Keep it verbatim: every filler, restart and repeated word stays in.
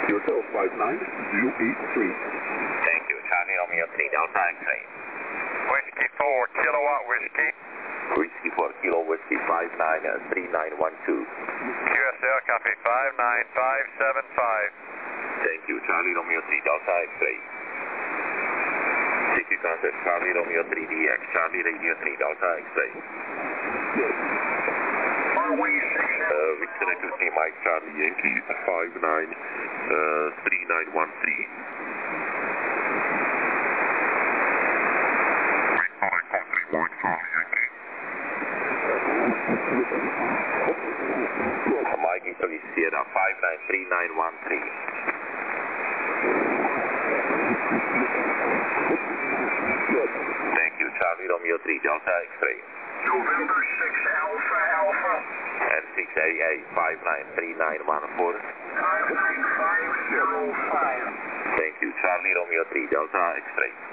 Yourself five nine zero eight three. Thank you. Charlie Romeo three Delta X-ray. Whiskey four, kilowatt whiskey. Whiskey for Kilo Whiskey five nine three nine one two. Q S L copy five nine five seven five. Thank you. Charlie Romeo three Delta X-ray. City contact Charlie Romeo three D X. Charlie Radio three Delta X-ray. Uh, we connect with me, Mike Charlie Yankee five nine three nine one three. Mike Charlie Yankee. Mike Italy Sierra five nine three nine one three. Thank you. Charlie Romeo three Delta X-ray. November six Alpha Alpha. And six A A five nine three nine one four. five nine five zero five. Thank you. Charlie Romeo three Delta X-ray.